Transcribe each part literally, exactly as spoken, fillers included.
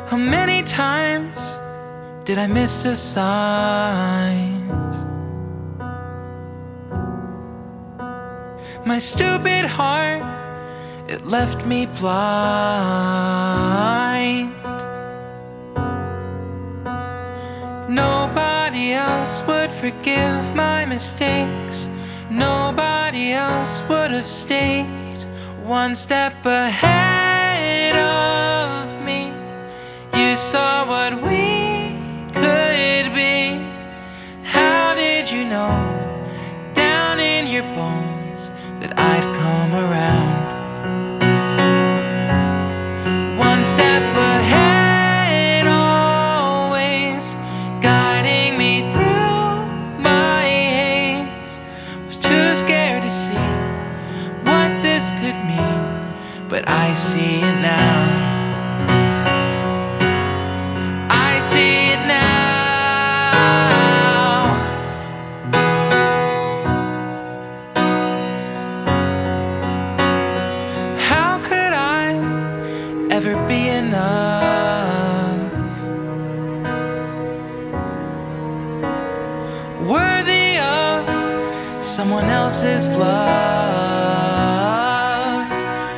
How many times did I miss the signs? My stupid heart, it left me blind. Nobody else would forgive my mistakes. Nobody else would have stayed one step ahead of me. You saw what we could be. How did you know down in your bones that I'd come around? One step ahead, always guiding me through my haze. Was too scared to see what this could mean, but I see it now. I see it now. How could I ever be enough, worthy of someone else's love?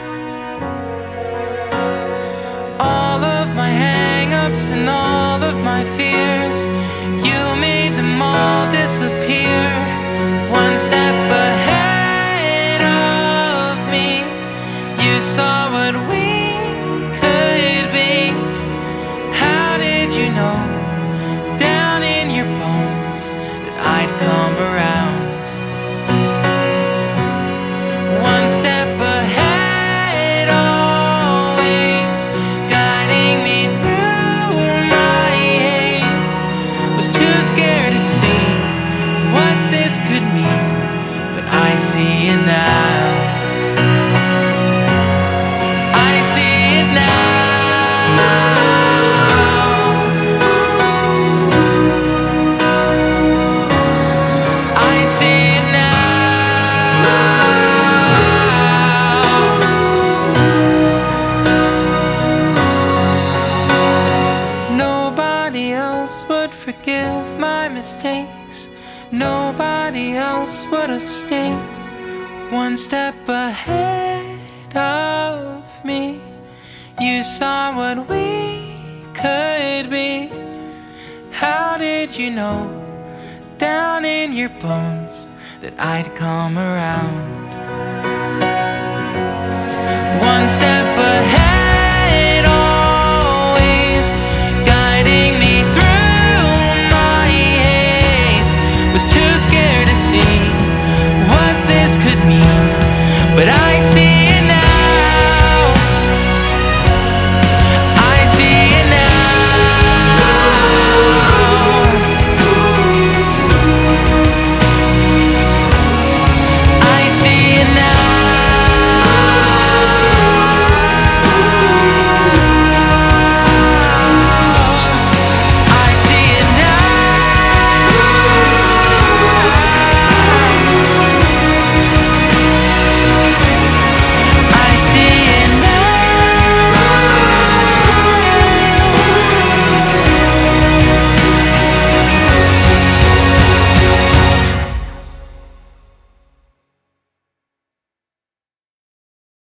All of my hang-ups and all of my fears, you made them all disappear. One step ahead of me, you saw what we could be. How did you know down in your bones that I'd come around? One step ahead, always guiding me through my haze. Was too scared to see what this could mean, but I see it now. I see it now. I see it now. Nobody else would forgive my mistakes. Nobody else would have stayed one step ahead of me. You saw what we could be. How did you know down in your bones that I'd come around? One step ahead, always guiding me through my haze. Was too scared to see what this could mean, but I